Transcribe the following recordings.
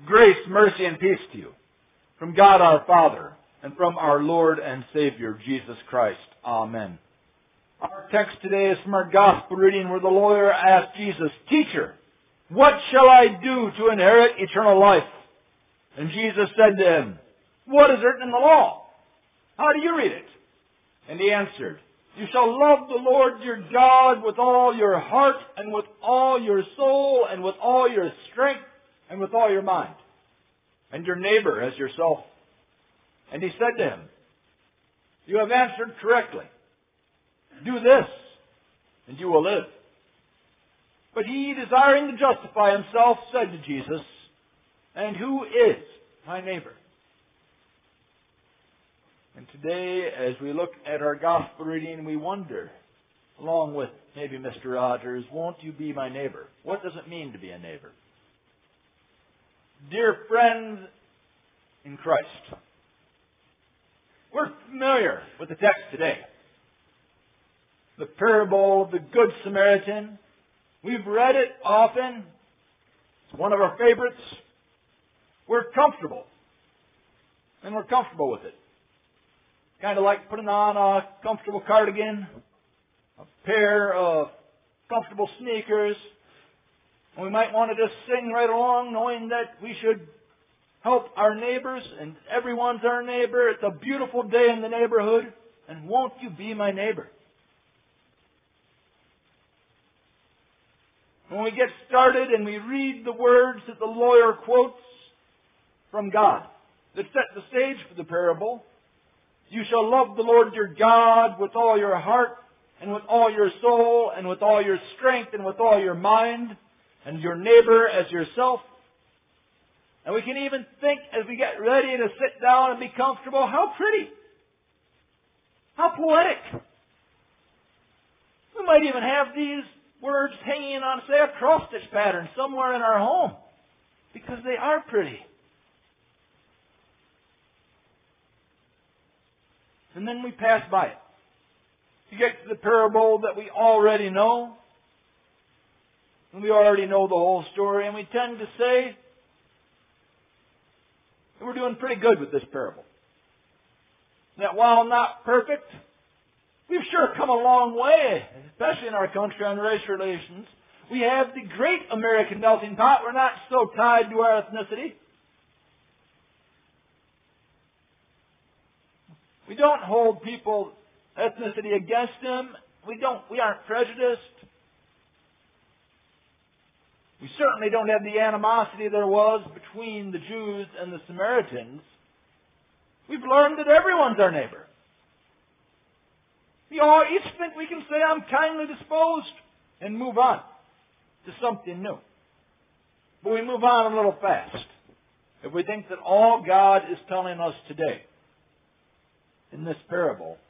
Grace, mercy, and peace to you from God our Father and from our Lord and Savior, Jesus Christ. Amen. Our text today is from our Gospel reading where the lawyer asked Jesus, "Teacher, what shall I do to inherit eternal life?" And Jesus said to him, "What is written in the law? How do you read it?" And he answered, "You shall love the Lord your God with all your heart and with all your soul and with all your strength and with all your mind, and your neighbor as yourself." And he said to him, "You have answered correctly. Do this, and you will live." But he, desiring to justify himself, said to Jesus, "And who is my neighbor?" And today, as we look at our gospel reading, we wonder, along with maybe Mr. Rogers, won't you be my neighbor? What does it mean to be a neighbor? Dear friends in Christ, we're familiar with the text today. The parable of the Good Samaritan. We've read it often. It's one of our favorites. We're comfortable. And we're comfortable with it. Kind of like putting on a comfortable cardigan, a pair of comfortable sneakers. And we might want to just sing right along knowing that we should help our neighbors and everyone's our neighbor. It's a beautiful day in the neighborhood. And won't you be my neighbor? When we get started and we read the words that the lawyer quotes from God that set the stage for the parable, "You shall love the Lord your God with all your heart and with all your soul and with all your strength and with all your mind, and your neighbor as yourself." And we can even think as we get ready to sit down and be comfortable, how pretty. How poetic. We might even have these words hanging on, say, a cross-stitch pattern somewhere in our home, because they are pretty. And then we pass by it. You get to the parable that we already know, and we already know the whole story, and we tend to say that we're doing pretty good with this parable. That while not perfect, we've sure come a long way, especially in our country on race relations. We have the great American melting pot. We're not so tied to our ethnicity. We don't hold people's ethnicity against them. We aren't prejudiced. We certainly don't have the animosity there was between the Jews and the Samaritans. We've learned that everyone's our neighbor. We all each think we can say, "I'm kindly disposed," and move on to something new. But we move on a little fast if we think that all God is telling us today in this parable,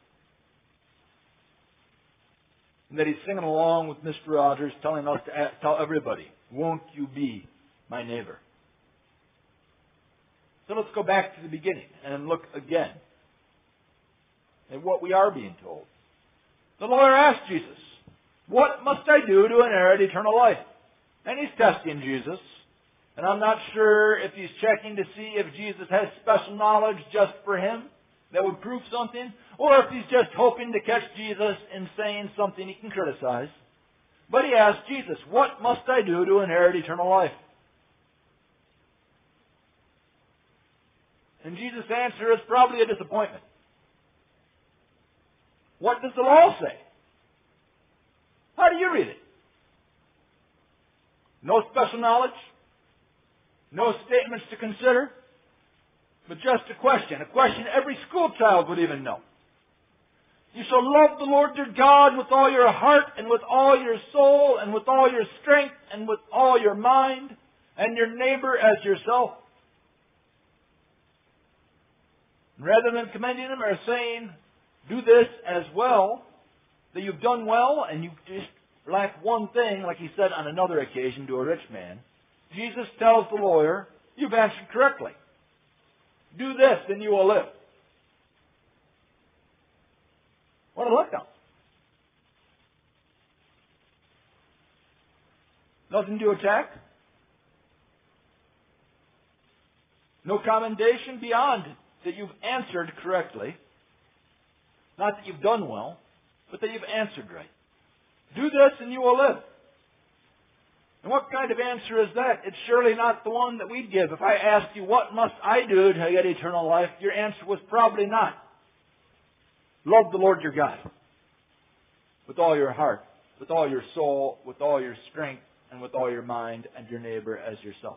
and that He's singing along with Mr. Rogers, telling us to tell everybody, "Won't you be my neighbor?" So let's go back to the beginning and look again at what we are being told. The lawyer asked Jesus, "What must I do to inherit eternal life?" And he's testing Jesus. And I'm not sure if he's checking to see if Jesus has special knowledge just for him that would prove something, or if he's just hoping to catch Jesus in saying something he can criticize. But he asked Jesus, "What must I do to inherit eternal life?" And Jesus' answer is probably a disappointment. What does the law say? How do you read it? No special knowledge, no statements to consider, but just a question every school child would even know. "You shall love the Lord your God with all your heart and with all your soul and with all your strength and with all your mind, and your neighbor as yourself." Rather than commending them or saying, "Do this as well," that you've done well and you just lack one thing, like he said on another occasion to a rich man, Jesus tells the lawyer, "You've answered correctly. Do this and you will live." What a letdown. Nothing to attack. No commendation beyond that you've answered correctly. Not that you've done well, but that you've answered right. Do this and you will live. And what kind of answer is that? It's surely not the one that we'd give. If I asked you, what must I do to get eternal life? Your answer was probably not. Love the Lord your God with all your heart, with all your soul, with all your strength, and with all your mind, and your neighbor as yourself.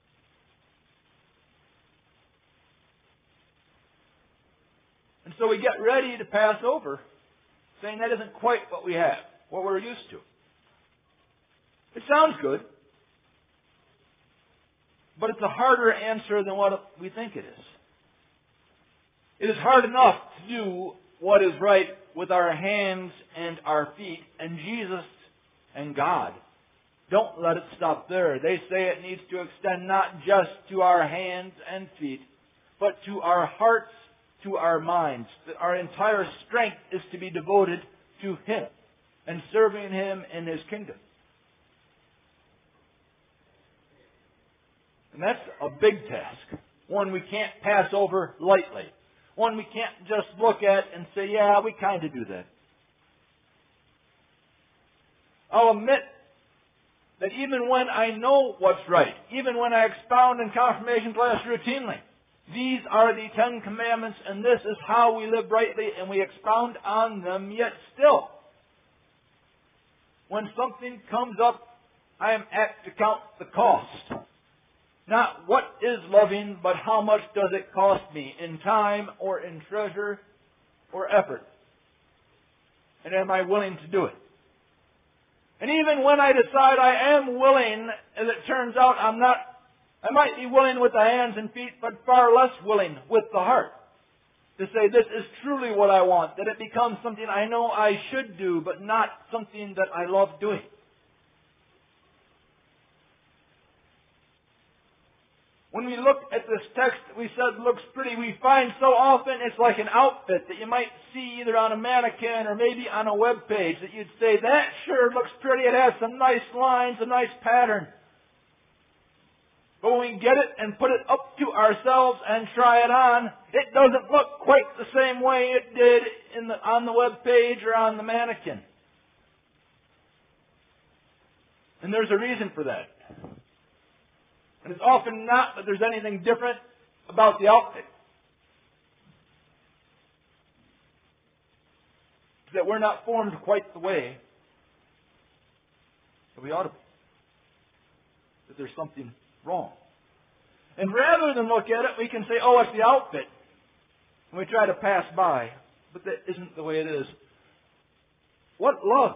And so we get ready to pass over, saying that isn't quite what we have, what we're used to. It sounds good, but it's a harder answer than what we think it is. It is hard enough to do what is right with our hands and our feet, and Jesus and God don't let it stop there. They say it needs to extend not just to our hands and feet, but to our hearts, to our minds. That our entire strength is to be devoted to Him and serving Him in His kingdom. And that's a big task. One we can't pass over lightly. One we can't just look at and say, yeah, we kind of do that. I'll admit that even when I know what's right, even when I expound in confirmation class routinely, these are the 10 Commandments and this is how we live rightly, and we expound on them, yet still, when something comes up, I am apt to count the cost. Not what is loving, but how much does it cost me in time or in treasure or effort? And am I willing to do it? And even when I decide I am willing, as it turns out I'm not, I might be willing with the hands and feet, but far less willing with the heart. To say this is truly what I want, that it becomes something I know I should do, but not something that I love doing. When we look at this text that we said looks pretty, we find so often it's like an outfit that you might see either on a mannequin or maybe on a web page that you'd say, that sure looks pretty, it has some nice lines, a nice pattern. But when we get it and put it up to ourselves and try it on, it doesn't look quite the same way it did on the web page or on the mannequin. And there's a reason for that. And it's often not that there's anything different about the outfit. It's that we're not formed quite the way that we ought to be. That there's something wrong. And rather than look at it, we can say, oh, it's the outfit. And we try to pass by. But that isn't the way it is. What love?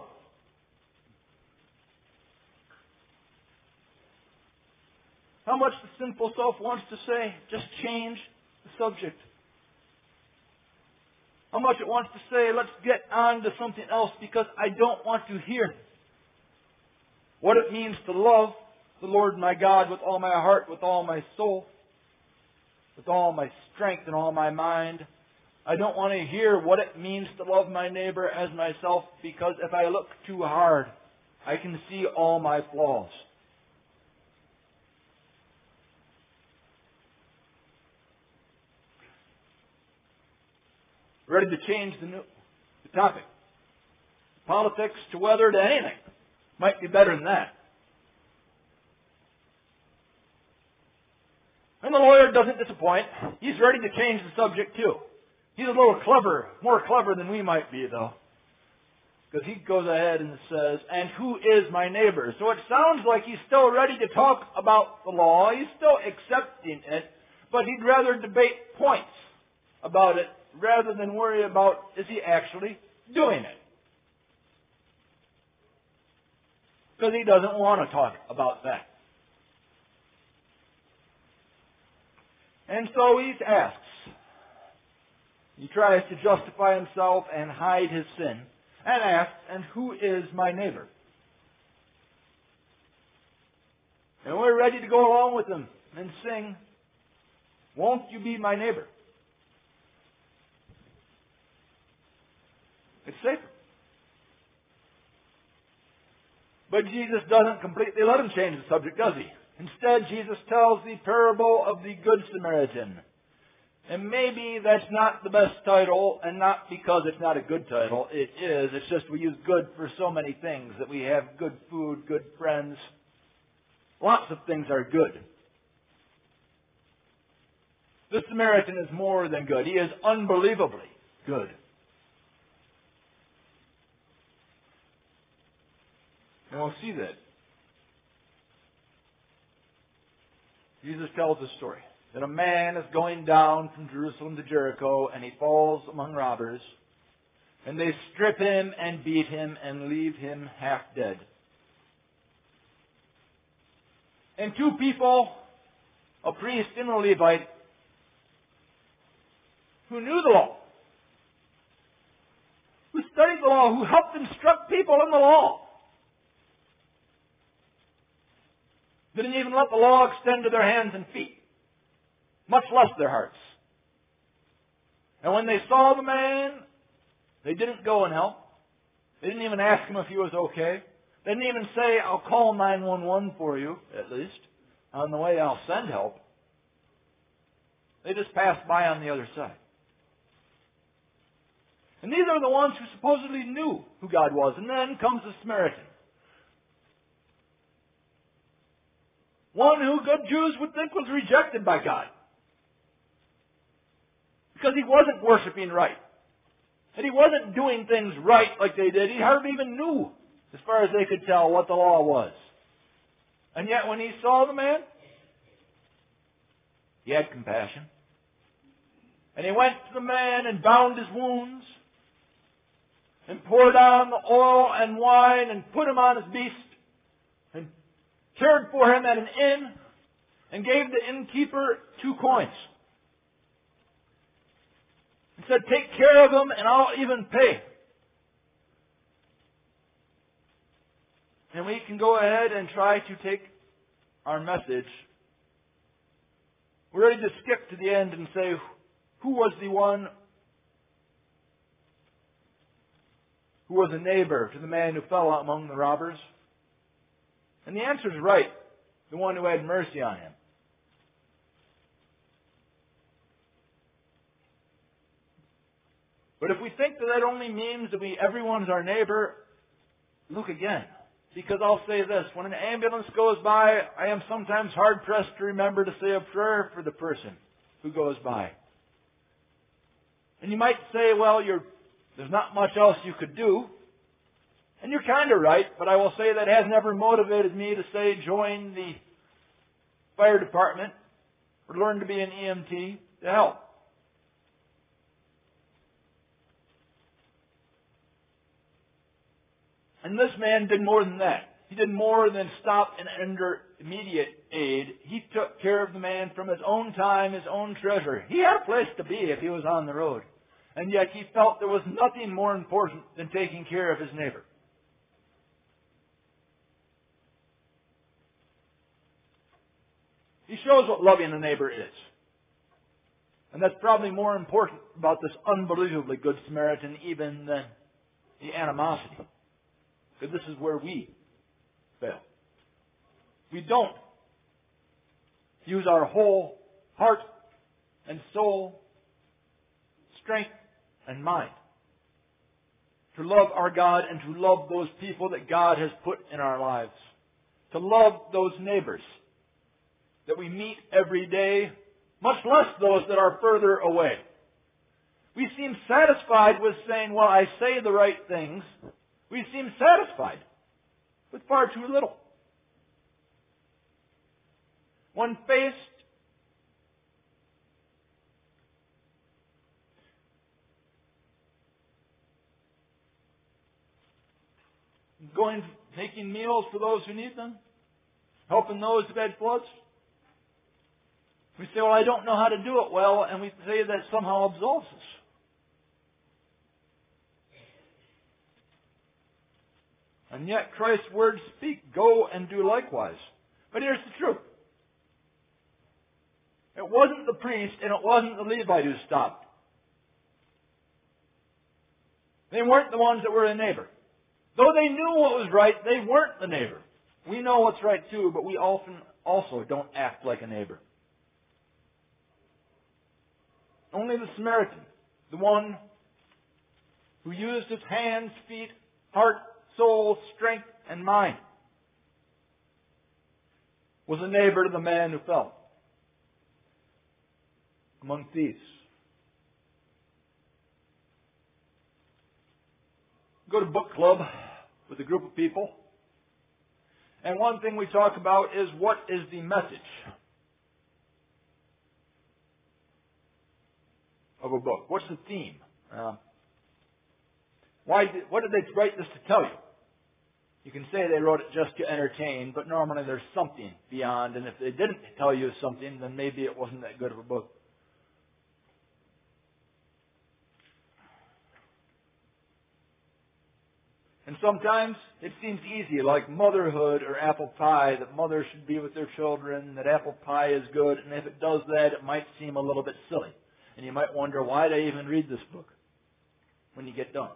How much the sinful self wants to say, just change the subject. How much it wants to say, let's get on to something else because I don't want to hear what it means to love the Lord my God with all my heart, with all my soul, with all my strength and all my mind. I don't want to hear what it means to love my neighbor as myself because if I look too hard, I can see all my flaws. Ready to change the topic. Politics to weather to anything. Might be better than that. And the lawyer doesn't disappoint. He's ready to change the subject too. He's a little clever, more clever than we might be though. Because he goes ahead and says, and who is my neighbor? So it sounds like he's still ready to talk about the law. He's still accepting it. But he'd rather debate points about it rather than worry about, is he actually doing it? Because he doesn't want to talk about that. And so he asks. He tries to justify himself and hide his sin. And asks, and who is my neighbor? And we're ready to go along with him and sing, won't you be my neighbor? It's safer. But Jesus doesn't completely let him change the subject, does he? Instead, Jesus tells the parable of the Good Samaritan. And maybe that's not the best title, and not because it's not a good title. It is. It's just we use good for so many things, that we have good food, good friends. Lots of things are good. The Samaritan is more than good. He is unbelievably good. And we'll see that. Jesus tells a story that a man is going down from Jerusalem to Jericho, and he falls among robbers, and they strip him and beat him and leave him half dead. And two people, a priest and a Levite, who knew the law, who studied the law, who helped instruct people in the law, didn't even let the law extend to their hands and feet, much less their hearts. And when they saw the man, they didn't go and help. They didn't even ask him if he was okay. They didn't even say, I'll call 911 for you, at least. On the way, I'll send help. They just passed by on the other side. And these are the ones who supposedly knew who God was. And then comes the Samaritan. One who good Jews would think was rejected by God. Because he wasn't worshiping right. And he wasn't doing things right like they did. He hardly even knew, as far as they could tell, what the law was. And yet when he saw the man, he had compassion. And he went to the man and bound his wounds, and poured on the oil and wine, and put him on his beast, and cared for him at an inn, and gave the innkeeper 2 coins. He said, take care of him and I'll even pay. And we can go ahead and try to take our message. We're ready to skip to the end and say, who was the one who was a neighbor to the man who fell out among the robbers? And the answer is right. The one who had mercy on him. But if we think that only means that everyone's our neighbor, look again. Because I'll say this, when an ambulance goes by, I am sometimes hard-pressed to remember to say a prayer for the person who goes by. And you might say, well, there's not much else you could do. And you're kind of right, but I will say that has never motivated me to say join the fire department or learn to be an EMT to help. And this man did more than that. He did more than stop and render immediate aid. He took care of the man from his own time, his own treasure. He had a place to be if he was on the road. And yet he felt there was nothing more important than taking care of his neighbor. He shows what loving a neighbor is. And that's probably more important about this unbelievably good Samaritan even than the animosity. Because this is where we fail. We don't use our whole heart and soul, strength and mind to love our God and to love those people that God has put in our lives. To love those neighbors that we meet every day, much less those that are further away. We seem satisfied with saying, well, I say the right things. We seem satisfied with far too little. When faced making meals for those who need them, helping those who've had floods, we say, well, I don't know how to do it well, and we say that somehow absolves us. And yet Christ's words speak, go and do likewise. But here's the truth. It wasn't the priest and it wasn't the Levite who stopped. They weren't the ones that were a neighbor. Though they knew what was right, they weren't the neighbor. We know what's right too, but we often also don't act like a neighbor. Only the Samaritan, the one who used his hands, feet, heart, soul, strength, and mind, was a neighbor to the man who fell among thieves. Go to book club with a group of people, and one thing we talk about is, what is the message of a book? What's the theme? What did they write this to tell you? You can say they wrote it just to entertain, but normally there's something beyond, and if they didn't tell you something, then maybe it wasn't that good of a book. And sometimes it seems easy, like motherhood or apple pie, that mothers should be with their children, that apple pie is good, and if it does that, it might seem a little bit silly. And you might wonder, why did I even read this book when you get done?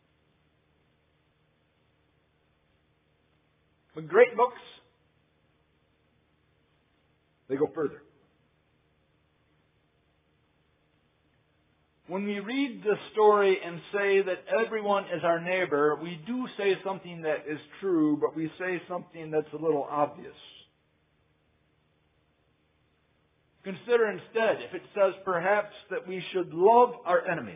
But great books, they go further. When we read the story and say that everyone is our neighbor, we do say something that is true, but we say something that's a little obvious. Consider instead if it says perhaps that we should love our enemies,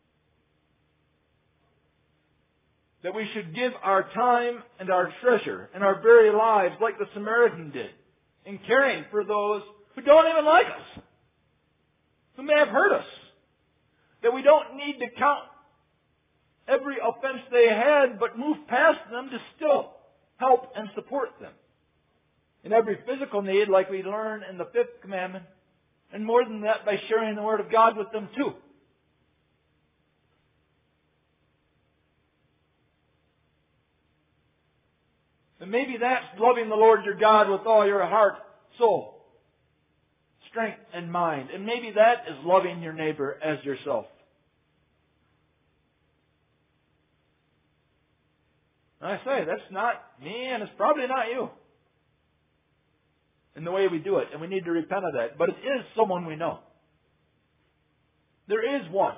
that we should give our time and our treasure and our very lives like the Samaritan did, in caring for those who don't even like us, who may have hurt us. That we don't need to count every offense they had, but move past them to still help and support them. In every physical need, like we learn in the 5th commandment, and more than that, by sharing the Word of God with them too. And maybe that's loving the Lord your God with all your heart, soul, strength, and mind. And maybe that is loving your neighbor as yourself. And I say, that's not me, and it's probably not you in the way we do it. And we need to repent of that. But it is someone we know. There is one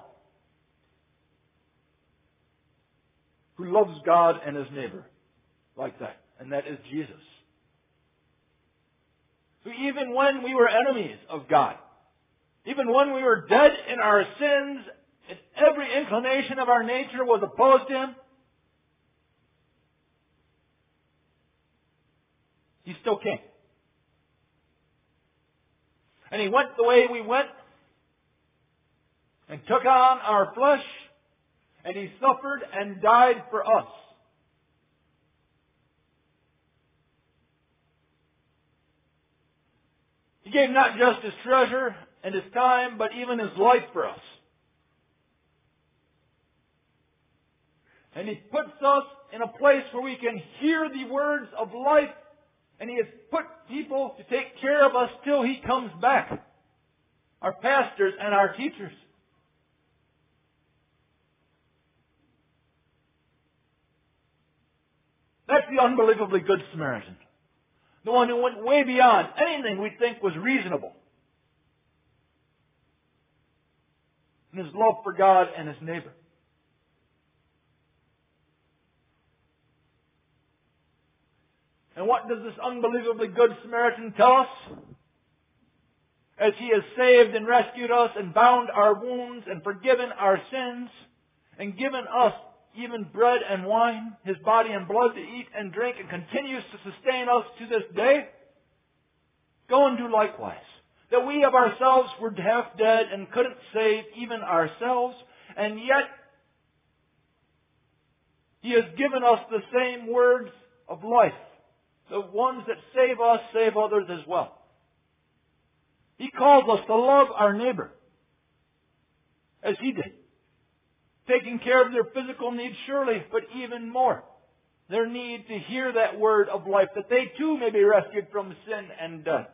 who loves God and his neighbor like that. And that is Jesus. Who even when we were enemies of God, even when we were dead in our sins, and every inclination of our nature was opposed to Him, He still came. And He went the way we went, and took on our flesh, and He suffered and died for us. He gave not just His treasure and His time, but even His life for us. And He puts us in a place where we can hear the words of life, and He has put people to take care of us till He comes back. Our pastors and our teachers. That's the unbelievably good Samaritan. The one who went way beyond anything we think was reasonable. In His love for God and His neighbor. And what does this unbelievably good Samaritan tell us? As He has saved and rescued us and bound our wounds and forgiven our sins and given us even bread and wine, His body and blood to eat and drink, and continues to sustain us to this day, go and do likewise. That we of ourselves were half dead and couldn't save even ourselves, and yet He has given us the same words of life. The ones that save us, save others as well. He calls us to love our neighbor, as He did. Taking care of their physical needs, surely, but even more, their need to hear that word of life, that they too may be rescued from sin and death.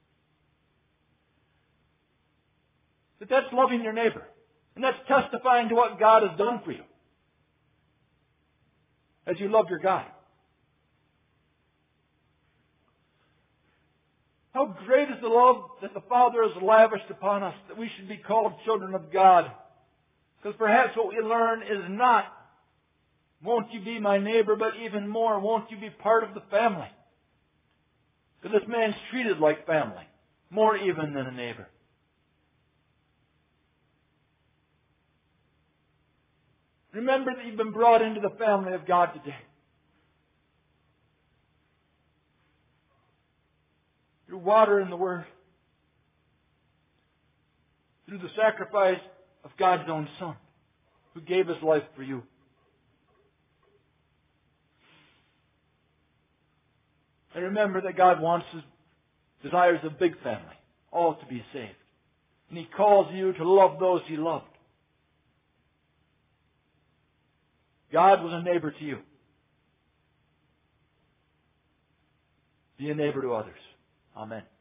But that's loving your neighbor. And that's testifying to what God has done for you. As you love your God. How great is the love that the Father has lavished upon us, that we should be called children of God. Because perhaps what we learn is not, won't you be my neighbor, but even more, won't you be part of the family? Because this man's treated like family, more even than a neighbor. Remember that you've been brought into the family of God today. Through water and the Word. Through the sacrifice of God's own Son, who gave His life for you. And remember that God desires a big family, all to be saved. And He calls you to love those He loved. God was a neighbor to you. Be a neighbor to others. Amen.